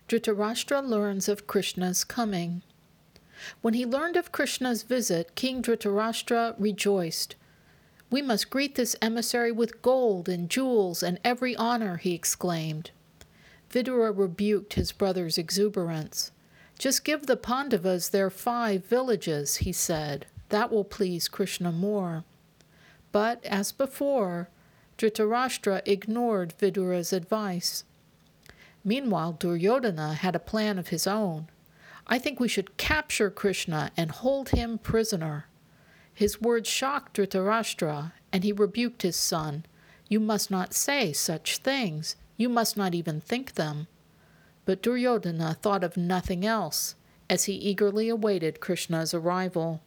Dhritarashtra learns of Krishna's coming. When he learned of Krishna's visit, King Dhritarashtra rejoiced. "We must greet this emissary with gold and jewels and every honor," he exclaimed. Vidura rebuked his brother's exuberance. "Just give the Pandavas their 5 villages," he said. "That will please Krishna more." But, as before, Dhritarashtra ignored Vidura's advice. Meanwhile, Duryodhana had a plan of his own. "I think we should capture Krishna and hold him prisoner." His words shocked Dhritarashtra, and he rebuked his son. "You must not say such things. You must not even think them." But Duryodhana thought of nothing else, as he eagerly awaited Krishna's arrival.